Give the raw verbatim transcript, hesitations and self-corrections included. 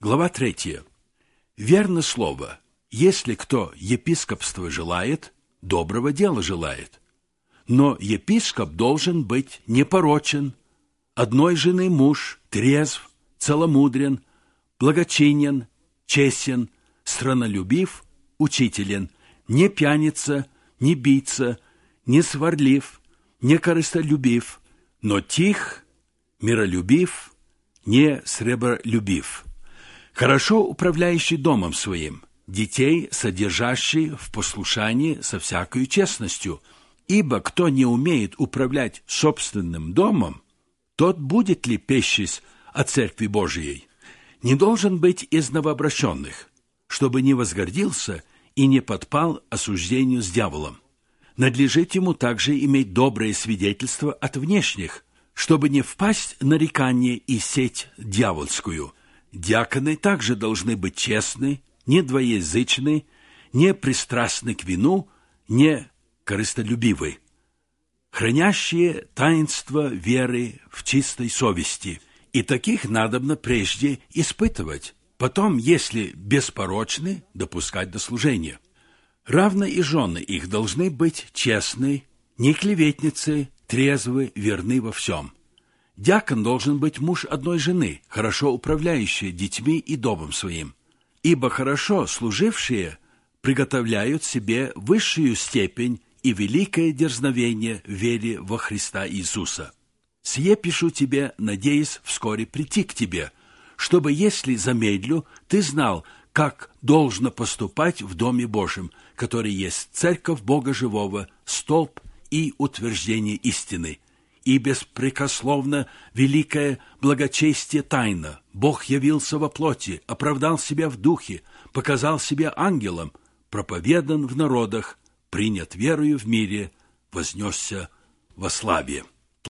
Глава третья. Верно слово: если кто епископство желает, доброго дела желает. Но епископ должен быть непорочен, одной жены муж, трезв, целомудрен, благочинен, честен, страннолюбив, учителен, не пьяница, не бийца, не сварлив, не корыстолюбив, но тих, миролюбив, не сребролюбив, хорошо управляющий домом своим, детей содержащий в послушании со всякою честностью. Ибо кто не умеет управлять собственным домом, тот будет ли пещись о Церкви Божией? Не должен быть из новообращенных, чтобы не возгордился и не подпал осуждению с дьяволом. Надлежит ему также иметь доброе свидетельство от внешних, чтобы не впасть в нарекание и сеть дьявольскую. Диаконы также должны быть честны, не двоеязычны, не пристрастны к вину, не корыстолюбивы, хранящие таинство веры в чистой совести. И таких надобно прежде испытывать, потом, если беспорочны, допускать до служения. Равно и жены их должны быть честны, не клеветницы, трезвы, верны во всем. Диакон должен быть муж одной жены, хорошо управляющий детьми и домом своим, ибо хорошо служившие приготовляют себе высшую степень и великое дерзновение в вере во Христа Иисуса. Сие пишу тебе, надеясь вскоре прийти к тебе, чтобы, если замедлю, ты знал, как должно поступать в Доме Божьем, который есть церковь Бога живого, столб и утверждение истины. И беспрекословно великое благочестие тайна. Бог явился во плоти, оправдал себя в духе, показал себя ангелом, проповедан в народах, принят верою в мире, вознесся во славе.